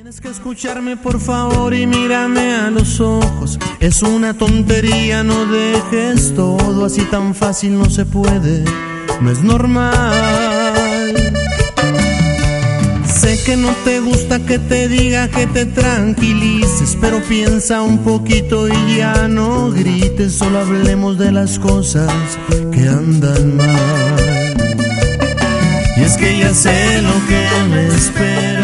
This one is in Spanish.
Tienes que escucharme por favor y mírame a los ojos. Es una tontería, no dejes todo así tan fácil, no se puede, no es normal. Sé que no te gusta que te diga que te tranquilices, pero piensa un poquito y ya no grites, solo hablemos de las cosas que andan mal. Y es que ya sé lo que me espera.